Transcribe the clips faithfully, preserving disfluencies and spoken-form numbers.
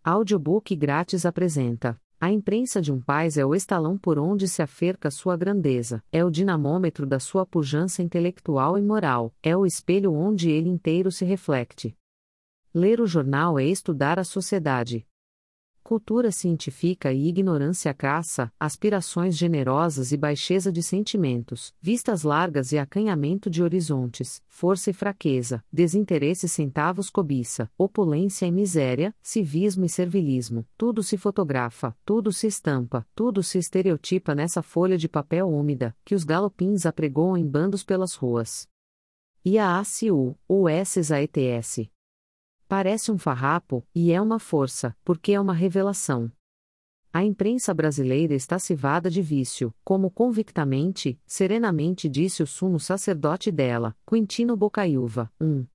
Audiobook grátis apresenta: A imprensa de um país é o estalão por onde se aferca sua grandeza, é o dinamômetro da sua pujança intelectual e moral, é o espelho onde ele inteiro se reflete. Ler o jornal é estudar a sociedade. Cultura científica e ignorância crassa, aspirações generosas e baixeza de sentimentos, vistas largas e acanhamento de horizontes, força e fraqueza, desinteresse e centavos cobiça, opulência e miséria, civismo e servilismo, tudo se fotografa, tudo se estampa, tudo se estereotipa nessa folha de papel úmida, que os galopins apregoam em bandos pelas ruas. I A A C U, U S A E T S. Parece um farrapo, e é uma força, porque é uma revelação. A imprensa brasileira está civada de vício, como convictamente, serenamente disse o sumo sacerdote dela, Quintino Bocaiúva. um.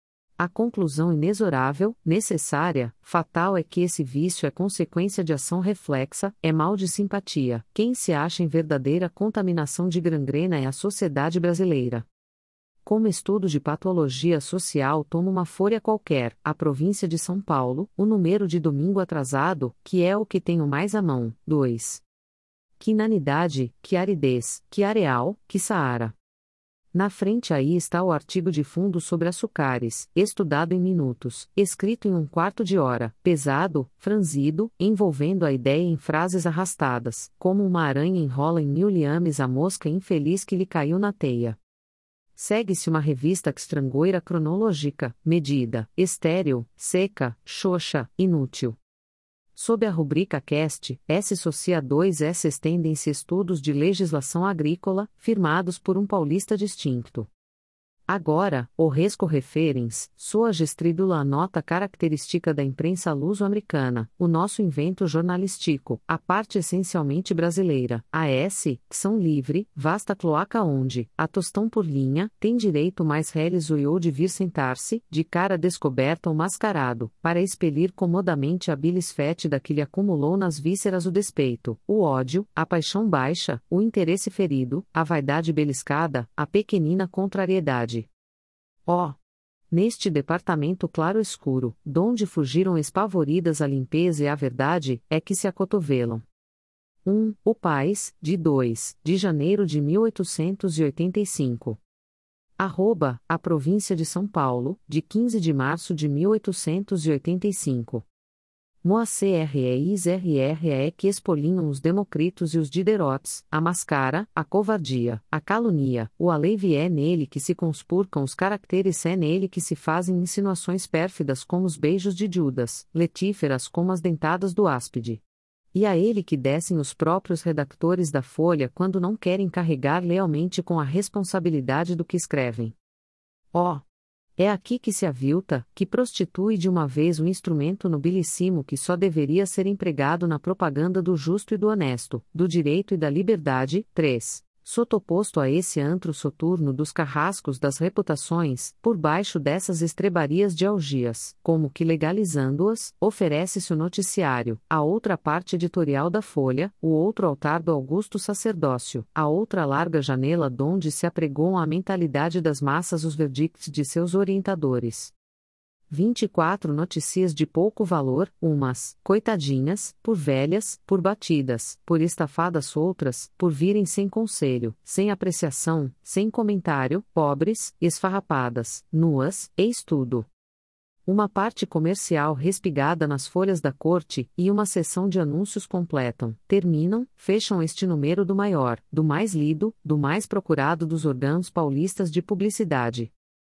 A conclusão inexorável, necessária, fatal é que esse vício é consequência de ação reflexa, é mal de simpatia. Quem se acha em verdadeira contaminação de gangrena é a sociedade brasileira. Como estudo de patologia social toma uma folha qualquer, a província de São Paulo, o número de domingo atrasado, que é o que tenho mais à mão. dois. Que inanidade, que aridez, que areal, que Saara. Na frente aí está o artigo de fundo sobre açúcares, estudado em minutos, escrito em um quarto de hora, pesado, franzido, envolvendo a ideia em frases arrastadas, como uma aranha enrola em mil liames a mosca infeliz que lhe caiu na teia. Segue-se uma revista extrangueira cronológica, medida, estéril, seca, xoxa, inútil. Sob a rubrica Cast, S Socia dois S estendem-se estudos de legislação agrícola, firmados por um paulista distinto. Agora, o resco referens, sua gestrídula a nota característica da imprensa luso-americana, o nosso invento jornalístico, a parte essencialmente brasileira, a S, são livre, vasta cloaca onde, a tostão por linha, tem direito mais reles o ou de vir sentar-se, de cara descoberta ou mascarado, para expelir comodamente a bilis fétida que lhe acumulou nas vísceras o despeito, o ódio, a paixão baixa, o interesse ferido, a vaidade beliscada, a pequenina contrariedade. Ó! Oh, neste departamento claro-escuro, donde fugiram espavoridas a limpeza e a verdade, é que se acotovelam. um. O País, de dois de janeiro de mil oitocentos e oitenta e cinco. Arroba, a província de São Paulo, de quinze de março de mil oitocentos e oitenta e cinco. Moacreis rre que expolinham os Demócritos e os Diderotes, a mascara, a covardia, a calunia, o aleve é nele que se conspurcam os caracteres é nele que se fazem insinuações pérfidas como os beijos de Judas, letíferas como as dentadas do áspide. E a ele que descem os próprios redactores da folha quando não querem carregar lealmente com a responsabilidade do que escrevem. Ó! Oh, é aqui que se avilta, que prostitui de uma vez o instrumento nobilíssimo que só deveria ser empregado na propaganda do justo e do honesto, do direito e da liberdade. três. Sotoposto a esse antro soturno dos carrascos das reputações, por baixo dessas estrebarias de algias, como que legalizando-as, oferece-se o noticiário, a outra parte editorial da folha, o outro altar do augusto sacerdócio, a outra larga janela donde se apregoam a mentalidade das massas os verdictos de seus orientadores. vinte e quatro notícias de pouco valor, umas, coitadinhas, por velhas, por batidas, por estafadas outras, por virem sem conselho, sem apreciação, sem comentário, pobres, esfarrapadas, nuas, eis tudo. Uma parte comercial respigada nas folhas da corte, e uma seção de anúncios completam, terminam, fecham este número do maior, do mais lido, do mais procurado dos órgãos paulistas de publicidade.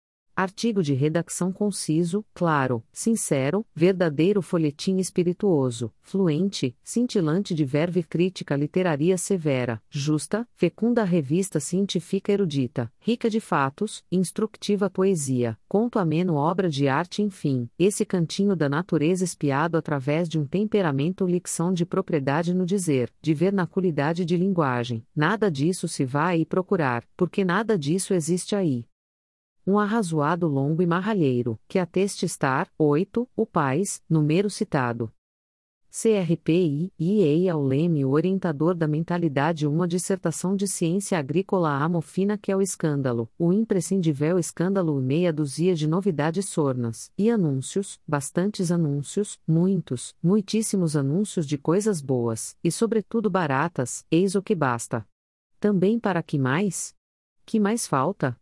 Artigo de redação conciso, claro, sincero, verdadeiro folhetim espirituoso, fluente, cintilante de verve e crítica literaria severa, justa, fecunda revista científica erudita, rica de fatos, instructiva poesia, conto ameno obra de arte enfim, esse cantinho da natureza espiado através de um temperamento licção de propriedade no dizer, de vernaculidade de linguagem, nada disso se vai aí procurar, porque nada disso existe aí. Um arrazoado longo e marralheiro, que ateste estar, oito, o País, número citado. C R P I, I E I ao Leme, o orientador da mentalidade, uma dissertação de ciência agrícola à mofina que é o escândalo, o imprescindível escândalo e meia dúzia de novidades sornas, e anúncios, bastantes anúncios, muitos, muitíssimos anúncios de coisas boas, e sobretudo baratas, eis o que basta. Também para que mais? Que mais falta?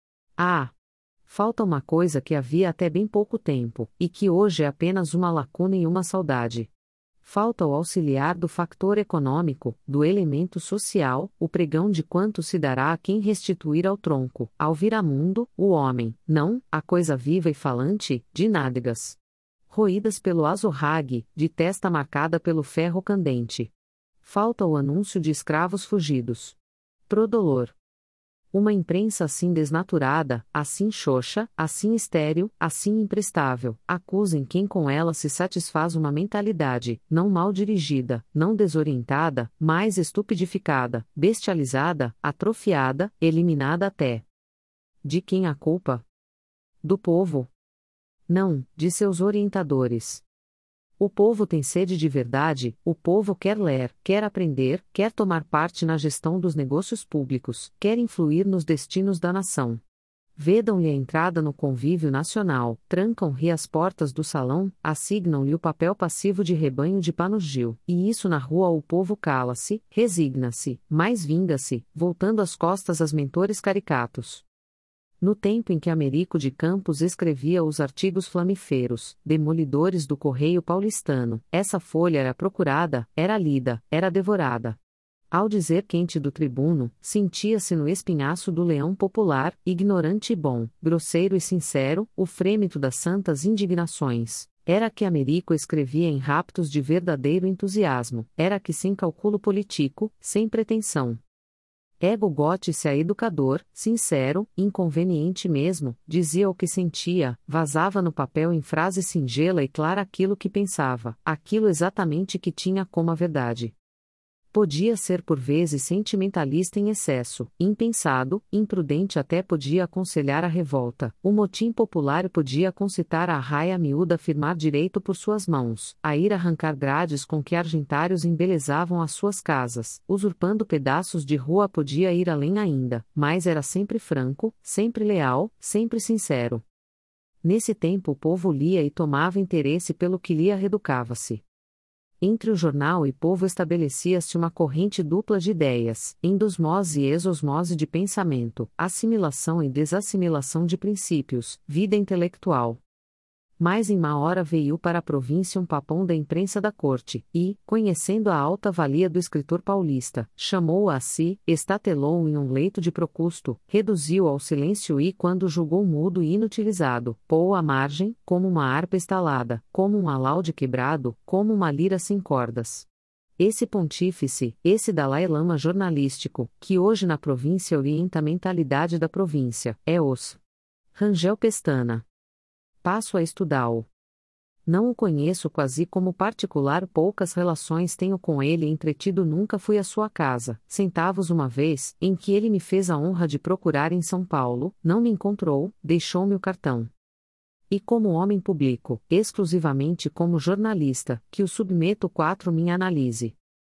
Ah! Falta uma coisa que havia até bem pouco tempo, e que hoje é apenas uma lacuna e uma saudade. Falta o auxiliar do factor econômico, do elemento social, o pregão de quanto se dará a quem restituir ao tronco, ao viramundo, o homem, não, a coisa viva e falante, de nádegas roídas pelo azorrague, de testa marcada pelo ferro candente. Falta o anúncio de escravos fugidos. Prodolor. Uma imprensa assim desnaturada, assim xoxa, assim estéril, assim imprestável, acusem quem com ela se satisfaz uma mentalidade, não mal dirigida, não desorientada, mas estupidificada, bestializada, atrofiada, eliminada até. De quem a culpa? Do povo. Não, de seus orientadores. O povo tem sede de verdade, o povo quer ler, quer aprender, quer tomar parte na gestão dos negócios públicos, quer influir nos destinos da nação. Vedam-lhe a entrada no convívio nacional, trancam-lhe as portas do salão, assignam-lhe o papel passivo de rebanho de panurgil, e isso na rua o povo cala-se, resigna-se, mas vinga-se, voltando as costas às mentores caricatos. No tempo em que Américo de Campos escrevia os artigos flamíferos, demolidores do Correio Paulistano, essa folha era procurada, era lida, era devorada. Ao dizer quente do tribuno, sentia-se no espinhaço do leão popular, ignorante e bom, grosseiro e sincero, o frêmito das santas indignações. Era que Américo escrevia em raptos de verdadeiro entusiasmo, era que sem cálculo político, sem pretensão. Ego gote-se a educador, sincero, inconveniente mesmo, dizia o que sentia, vazava no papel em frase singela e clara aquilo que pensava, aquilo exatamente que tinha como a verdade. Podia ser por vezes sentimentalista em excesso, impensado, imprudente, até podia aconselhar a revolta, o motim popular podia concitar a raia miúda a firmar direito por suas mãos, a ir arrancar grades com que argentários embelezavam as suas casas, usurpando pedaços de rua, podia ir além ainda, mas era sempre franco, sempre leal, sempre sincero. Nesse tempo o povo lia e tomava interesse pelo que lia, reeducava-se. Entre o jornal e povo estabelecia-se uma corrente dupla de ideias, endosmose e exosmose de pensamento, assimilação e desassimilação de princípios, vida intelectual. Mas em má hora veio para a província um papão da imprensa da corte, e, conhecendo a alta valia do escritor paulista, chamou-o a si, estatelou-o em um leito de procusto, reduziu-o ao silêncio e, quando julgou mudo e inutilizado, pô-o à margem, como uma harpa estalada, como um alaúde quebrado, como uma lira sem cordas. Esse pontífice, esse Dalai Lama jornalístico, que hoje na província orienta a mentalidade da província, é os Rangel Pestana. Passo a estudá-lo. Não o conheço quase como particular, poucas relações tenho com ele, entretido nunca fui à sua casa, centavos uma vez, em que ele me fez a honra de procurar em São Paulo, não me encontrou, deixou-me o cartão. E como homem público, exclusivamente como jornalista, que o submeto quatro minha análise.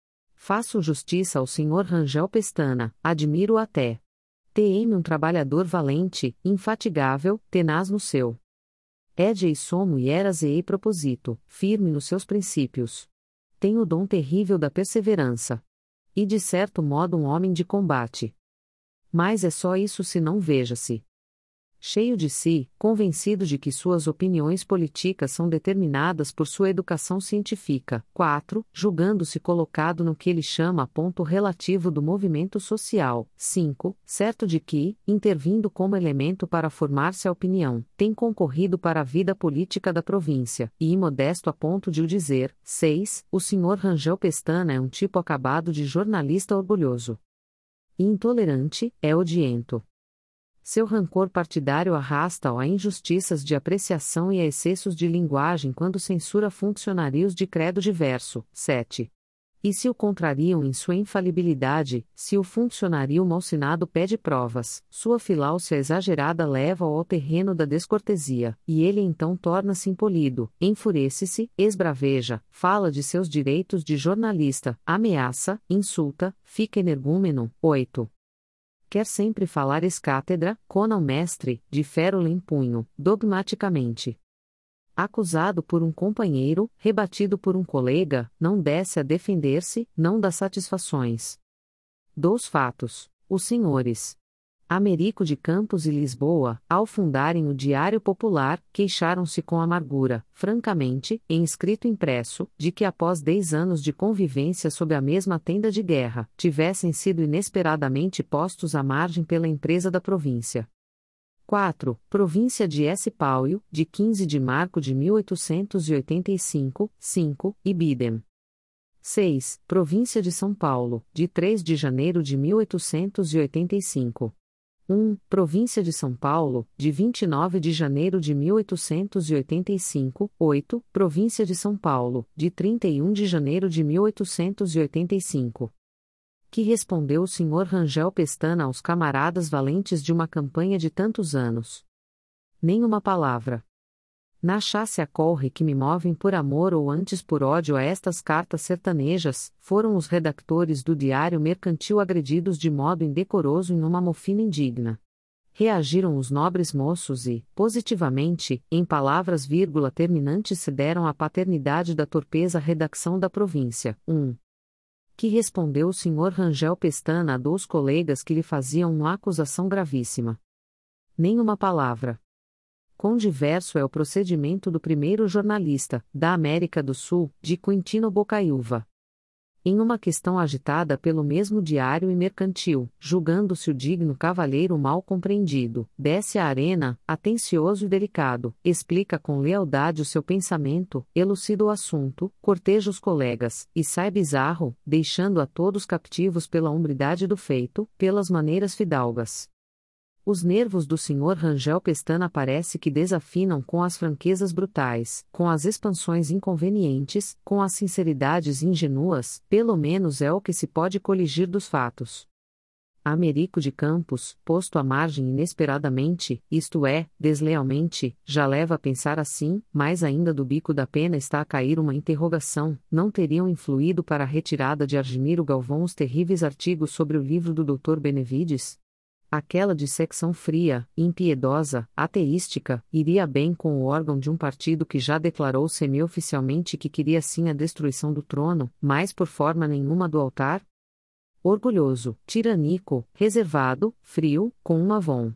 Faço justiça ao senhor Rangel Pestana, admiro-o até. T M um trabalhador valente, infatigável, tenaz no seu. Ede e somo e eras e proposito, firme nos seus princípios. Tem o dom terrível da perseverança. E de certo modo um homem de combate. Mas é só isso se não veja-se. Cheio de si, convencido de que suas opiniões políticas são determinadas por sua educação científica. quatro. Julgando-se colocado no que ele chama ponto relativo do movimento social. cinco. Certo de que, intervindo como elemento para formar-se a opinião, tem concorrido para a vida política da província, e imodesto a ponto de o dizer. seis. O senhor Rangel Pestana é um tipo acabado de jornalista orgulhoso. E intolerante, é odiento. Seu rancor partidário arrasta-o a injustiças de apreciação e a excessos de linguagem quando censura funcionários de credo diverso. sete. E se o contrariam em sua infalibilidade, se o funcionário malsinado pede provas, sua filáusia exagerada leva-o ao terreno da descortesia, e ele então torna-se impolido, enfurece-se, esbraveja, fala de seus direitos de jornalista, ameaça, insulta, fica energúmeno. oito. Quer sempre falar ex-cátedra, cona o mestre, de férula em punho, dogmaticamente. Acusado por um companheiro, rebatido por um colega, não desce a defender-se, não dá satisfações. Dos fatos. Os senhores Américo de Campos e Lisboa, ao fundarem o Diário Popular, queixaram-se com amargura, francamente, em escrito impresso, de que após dez anos de convivência sob a mesma tenda de guerra, tivessem sido inesperadamente postos à margem pela empresa da província. quatro. Província de S. Paulo, de quinze de março de mil oitocentos e oitenta e cinco, cinco, Ibidem. seis. Província de São Paulo, de três de janeiro de mil oitocentos e oitenta e cinco. um. Província de São Paulo, de vinte e nove de janeiro de mil oitocentos e oitenta e cinco. oito. Província de São Paulo, de trinta e um de janeiro de mil oitocentos e oitenta e cinco. Que respondeu o senhor Rangel Pestana aos camaradas valentes de uma campanha de tantos anos? Nenhuma palavra. Na chasse a corre que me movem por amor ou antes por ódio a estas cartas sertanejas, foram os redactores do Diário Mercantil agredidos de modo indecoroso em uma mofina indigna. Reagiram os nobres moços e, positivamente, em palavras vírgula terminantes se deram à paternidade da torpeza redação da província. um. Que respondeu o senhor Rangel Pestana a dois colegas que lhe faziam uma acusação gravíssima? Nenhuma palavra. Quão diverso é o procedimento do primeiro jornalista, da América do Sul, de Quintino Bocaiúva. Em uma questão agitada pelo mesmo Diário e Mercantil, julgando-se o digno cavalheiro mal compreendido, desce à arena, atencioso e delicado, explica com lealdade o seu pensamento, elucida o assunto, corteja os colegas, e sai bizarro, deixando a todos captivos pela hombridade do feito, pelas maneiras fidalgas. Os nervos do senhor Rangel Pestana parece que desafinam com as franquezas brutais, com as expansões inconvenientes, com as sinceridades ingenuas, pelo menos é o que se pode coligir dos fatos. Américo de Campos, posto à margem inesperadamente, isto é, deslealmente, já leva a pensar assim, mais ainda do bico da pena está a cair uma interrogação, não teriam influído para a retirada de Argimiro Galvão os terríveis artigos sobre o livro do doutor Benevides? Aquela dissecção fria, impiedosa, ateística, iria bem com o órgão de um partido que já declarou semi-oficialmente que queria sim a destruição do trono, mas por forma nenhuma do altar? Orgulhoso, tirânico, reservado, frio, com um Avon.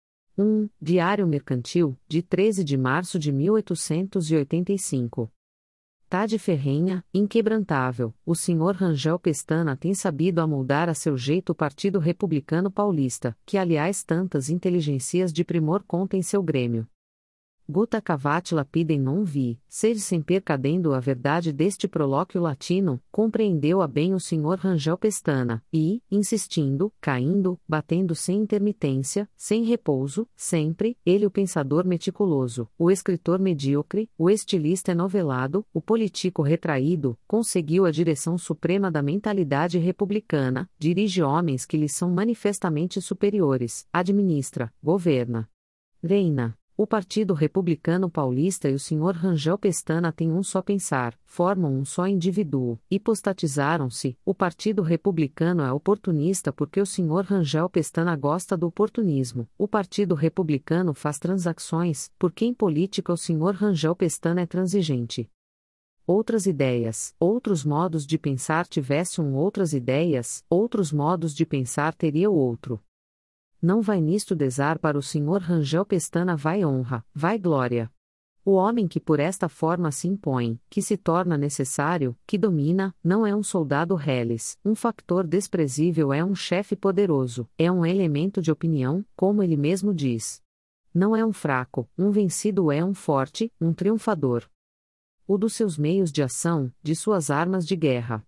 um. Diário Mercantil, de treze de março de mil oitocentos e oitenta e cinco. Tade ferrenha, inquebrantável, o senhor Rangel Pestana tem sabido amoldar a seu jeito o Partido Republicano Paulista, que aliás tantas inteligencias de primor conta em seu grêmio. Gutta cavat lapidem non vi, sede semper cadendo a verdade deste prolóquio latino, compreendeu-a bem o senhor Rangel Pestana, e, insistindo, caindo, batendo sem intermitência, sem repouso, sempre, ele o pensador meticuloso, o escritor medíocre, o estilista enovelado, o político retraído, conseguiu a direção suprema da mentalidade republicana, dirige homens que lhe são manifestamente superiores, administra, governa, reina. O Partido Republicano Paulista e o senhor Rangel Pestana têm um só pensar, formam um só indivíduo, hipostatizaram-se. O Partido Republicano é oportunista porque o senhor Rangel Pestana gosta do oportunismo. O Partido Republicano faz transações, porque em política o senhor Rangel Pestana é transigente. Outras ideias, outros modos de pensar tivesse um outras ideias, outros modos de pensar teria o outro. Não vai nisto desar para o senhor Rangel Pestana vai honra, vai glória. O homem que por esta forma se impõe, que se torna necessário, que domina, não é um soldado reles, um factor desprezível é um chefe poderoso, é um elemento de opinião, como ele mesmo diz. Não é um fraco, um vencido é um forte, um triunfador. O dos seus meios de ação, de suas armas de guerra.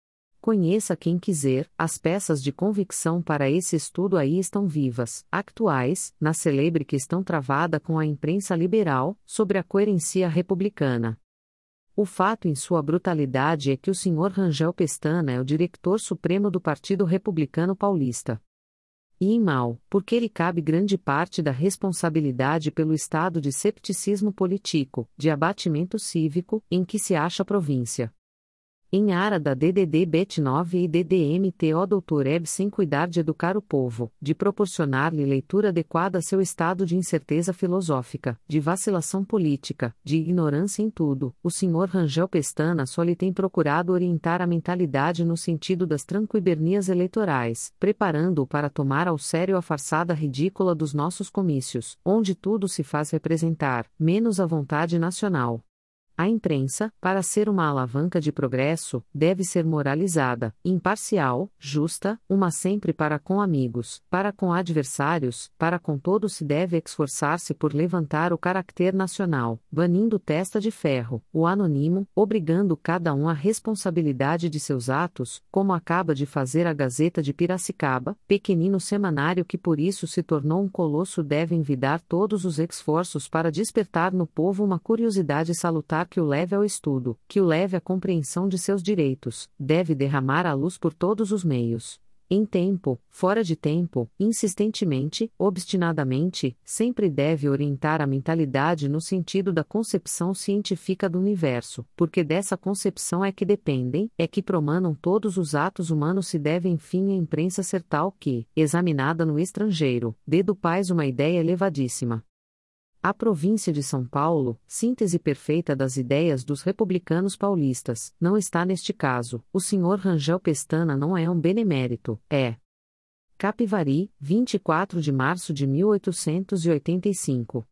Conheça quem quiser, as peças de convicção para esse estudo aí estão vivas, actuais, na celebre questão travada com a imprensa liberal, sobre a coerência republicana. O fato em sua brutalidade é que o senhor Rangel Pestana é o diretor supremo do Partido Republicano Paulista. E em mal, porque lhe cabe grande parte da responsabilidade pelo estado de septicismo político, de abatimento cívico, em que se acha a província. Em ara da D D D B E T nove e D D M T O doutor Eb sem cuidar de educar o povo, de proporcionar-lhe leitura adequada a seu estado de incerteza filosófica, de vacilação política, de ignorância em tudo, o senhor Rangel Pestana só lhe tem procurado orientar a mentalidade no sentido das tranquibernias eleitorais, preparando-o para tomar ao sério a farsada ridícula dos nossos comícios, onde tudo se faz representar, menos a vontade nacional. A imprensa, para ser uma alavanca de progresso, deve ser moralizada, imparcial, justa, uma sempre para com amigos, para com adversários, para com todos se deve esforçar-se por levantar o caráter nacional, banindo testa de ferro, o anônimo, obrigando cada um à responsabilidade de seus atos, como acaba de fazer a Gazeta de Piracicaba, pequenino semanário que por isso se tornou um colosso. Deve envidar todos os esforços para despertar no povo uma curiosidade salutar que o leve ao estudo, que o leve à compreensão de seus direitos, deve derramar a luz por todos os meios. Em tempo, fora de tempo, insistentemente, obstinadamente, sempre deve orientar a mentalidade no sentido da concepção científica do universo, porque dessa concepção é que dependem, é que promanam todos os atos humanos. Se deve enfim a imprensa ser tal que, examinada no estrangeiro, dê do país uma ideia elevadíssima. A província de São Paulo, síntese perfeita das ideias dos republicanos paulistas, não está neste caso. O senhor Rangel Pestana não é um benemérito, é. Capivari, vinte e quatro de março de mil oitocentos e oitenta e cinco.